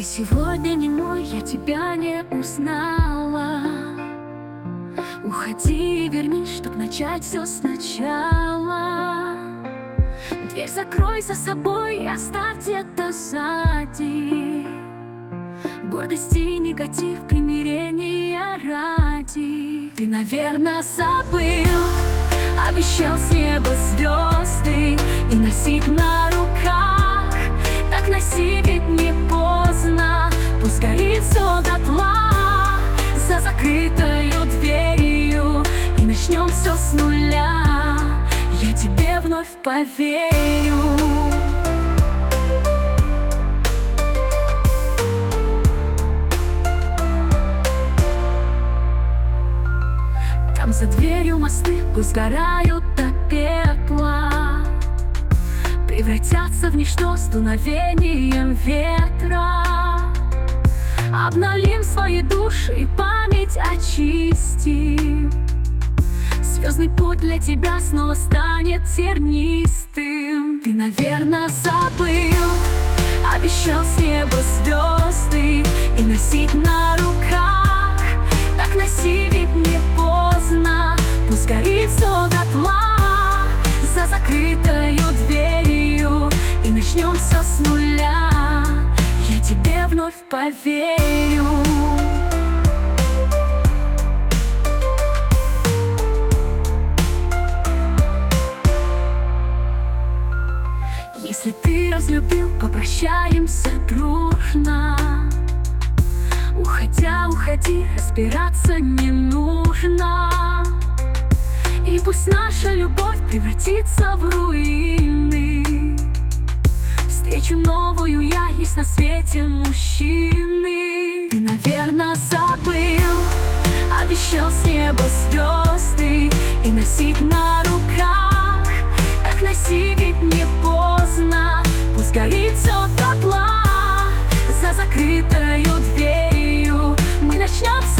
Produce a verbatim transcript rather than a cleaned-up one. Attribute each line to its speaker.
Speaker 1: сегодня не мой, я тебя не узнала. Уходи и вернись, чтоб начать все сначала. Дверь закрой за собой и оставь где-то сзади гордость и негатив, примирения ради. Ты, наверное, забыл, обещал с неба звезды и носить на руках. Так носи, ведь не поздно, пусть горит все дотла за закрытою дверью, и начнем все с нуля. Я тебе вновь поверю. Там за дверью мосты пусть сгорают до пепла, превратятся в ничто с дуновением ветра. Обновим свои души и память очистим. Звездный путь для тебя снова станет тернистым. Ты, наверное, забыл, обещал с неба звезды и носить на руках. Так носи, ведь не поздно, пусть горит все дотла за закрытою дверью, и начнем все с нуля. Я тебе вновь поверю. Если ты разлюбил, попрощаемся дружно. Уходя, уходи, разбираться не нужно. И пусть наша любовь превратится в руины. Встречу новую я, есть на свете мужчины. Ты, наверное, забыл, обещал с неба звезды и носить на руках. Так носи, ведь не поздно, пусть горит все дотла за закрытою дверью. Мы начнем